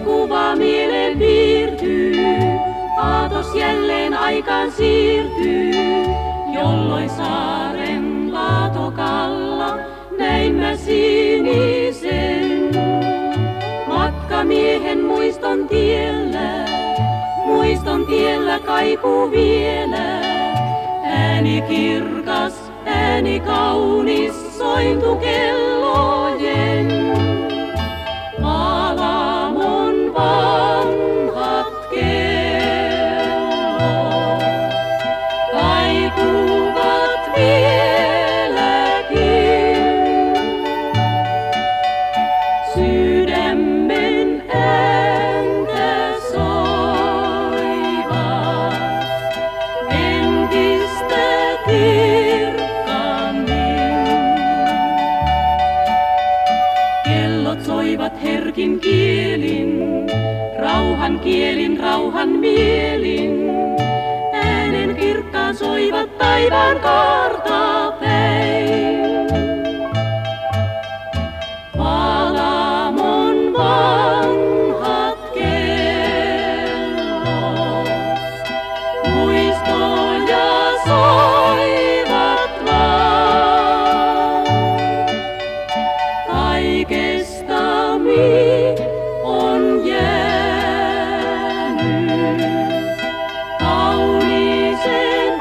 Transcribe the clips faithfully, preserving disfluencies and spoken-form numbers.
kuva mieleen piirtyy, aatos jälleen aikaan siirtyy, jolloin saaren laatokalla näin mä sinisen. Matkamiehen muiston tiellä, muiston tiellä kaikuu vielä, ääni kirkas, ääni kaunis, sointu kellojen. Maalamon vanhat kellot kaikuvat vieläkin. Sydämen ääntä soivat entistä kirkkaammin. Kellot soivat herkin kielin, rauhan kielin, rauhan mielin. Äänen kirkkaan soivat taivaan kaarta päin. Maalamon vanhat kellot muistoja soivat vaan. Kaikesta mi on jäänyt kauniiseen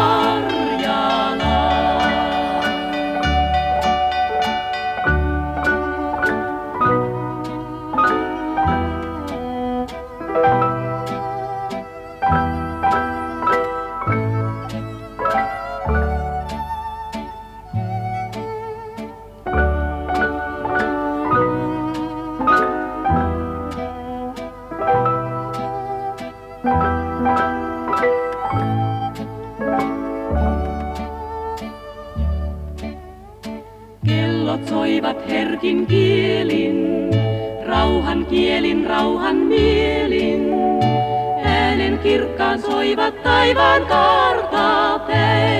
Karjalaan. Kellot soivat herkin kielin, rauhan kielin, rauhan mielin. Äänen kirkkaan soivat taivaan kaarta päin.